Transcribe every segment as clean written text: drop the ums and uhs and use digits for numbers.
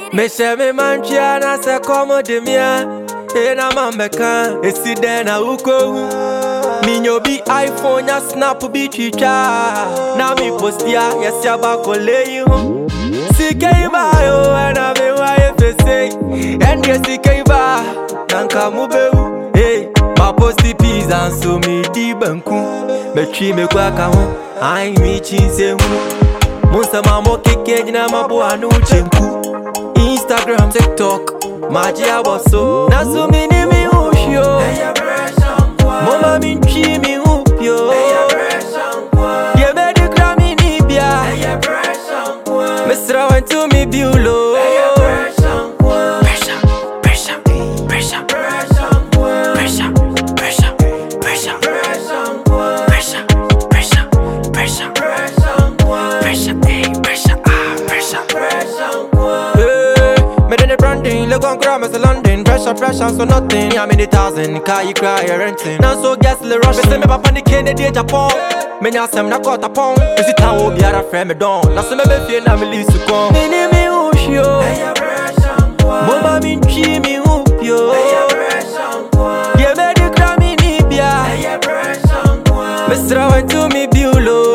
Me share me manchia na se komo de mia. Ena mambeka esi dena uko. Minyo bi iPhone ya snap bi chicha. Na mi postia yes ya ba kole hu. Sikei ba yo na me wa efese. Ende sikei ba nanka mubeu. Hey, ma posti pizza and so me di banku. Me tri me kwa ka ho. Ai mi chinse hu. Monsa mamo keke jina mabu anu chenku. Instagram, TikTok, magia waso. Na so mini mi ushyo. Mama min chi mi upyo. Ye me di krami ni bia. Misra went to me biulo. Look on grammars in London, pressure, so nothing. I'm in the thousand, car you cry, you're renting. Now so gas the rush, me say me papa ni Kennedy Japan. Me now say me na cut upon. Is it how we are a friend me down? Now so me be feel na me leave to come. Me ni me ushyo, mama min chi mi upyo. Ye me di krami ni bia. Misra went to me biulo.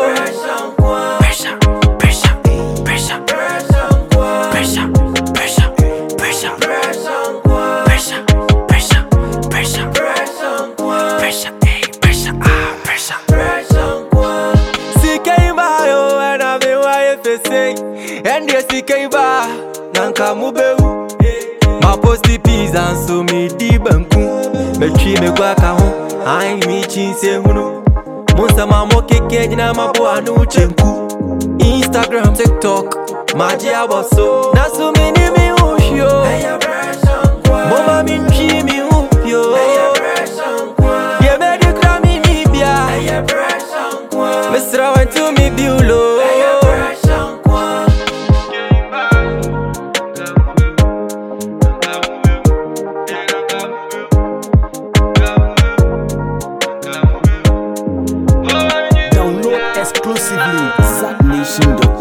And yes, CK bar, nanka mubeu. Ma posti pizza and so me di banku. Me tri me kwa ka ho, ai mi chinse hunu. Monsa mamo keke jina mabu anu chenku. Instagram, TikTok, magia waso. Na so mini mi ushyo. Mama min chi mi upyo. Ye me di krami ni bia. Misra went to me biulo. Exclusively, ZackNation.com.